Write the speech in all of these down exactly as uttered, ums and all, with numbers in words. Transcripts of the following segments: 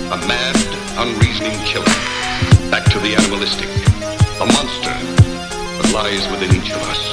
A mad, unreasoning killer. Back to the animalistic. The monster that lies within each of us.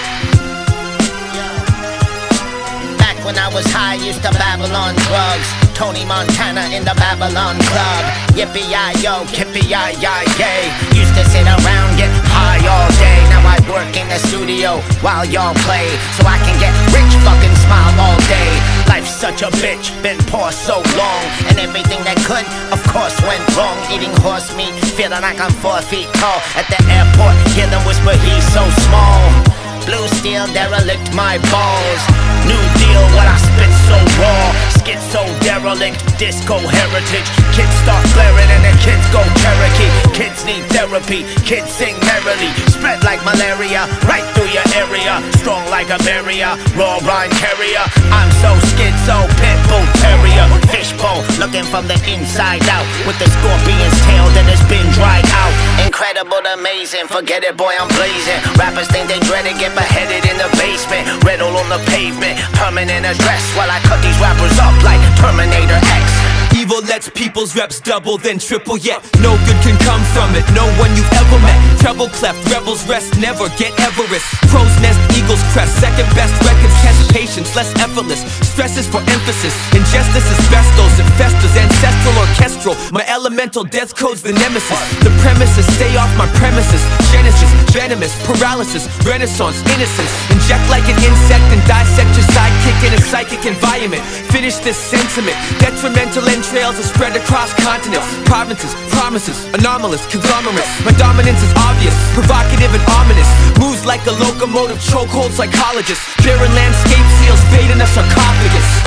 Back when I was high, used to babble on drugs. Tony Montana in the Babylon Club. Yippee-yi-yo, kippee-yi-yi-yay. Used to sit around, get high all day. Now I work in the studio while y'all play, so I can get rich, fucking smile all day. Life's such a bitch, been poor so long, and everything that could, of course, went wrong. Eating horse meat, feeling like I'm four feet tall. At the airport, hear them whisper he's so small. Blue steel derelict my balls. New deal, what I spit so raw. Schizo derelict, disco heritage. Kids start blaring and the kids go Cherokee. Kids need therapy, kids sing merrily. Spread like malaria, right through your area. Strong like a barrier, raw rhyme carrier. I'm so schizo, pitbull terrier. Fishbowl, looking from the inside out. With the scorpion's tail that has been dried out. Incredible, amazing, forget it boy, I'm blazing. Rappers think they dread it, get beheaded in the basement. Riddle on the pavement, permanent address. While I cut these rappers up like Terminator X. Evil lets people's reps double, then triple, yet no good can come from it. No one you've ever met. Treble cleft, rebels rest, never get Everest. Crow's nest, eagles crest, second best records test patience, less effortless. Stress is for emphasis. Injustice is bestos, it festers, ancestral, orchestral. My elemental death code's the nemesis. The premises, stay off my premises. Genesis, venomous, paralysis, renaissance, innocence. Inject like an insect and dissect your sidekick in a psychic environment. Finish this sentiment. Detrimental entrails are spread across continents, provinces, promises, anomalous, conglomerates. My dominance is obvious, provocative and ominous. Moves like a locomotive, chokehold psychologist. Barren landscape seals fade in a sarcophagus.